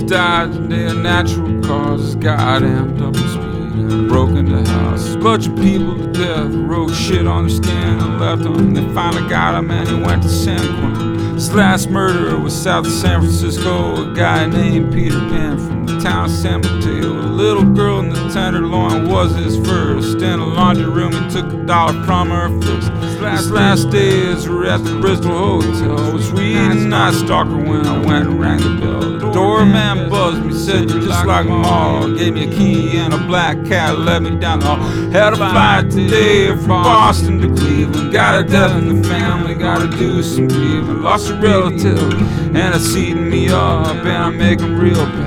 died today of natural causes. Got amped up in speed and broke into house. A bunch of people to death wrote shit on their skin and left them. They finally got him and he went to San Quentin. His last murderer was south of San Francisco, a guy named Peter Pan from the town of San Mateo. A little girl in the Tenderloin was his first. In a laundry room he took $1 from her fist. His last days were at the Bristol Hotel. I was reading Night Stalker when I went and rang the bell. The doorman buzzed me, said you're just like them all. Gave me a key and a black cat, led me down the hall. Had a flight today from Boston to Cleveland. Got a death in the family, gotta do some grieving. Lost a relative and it's eating me up, and I'm making real bad.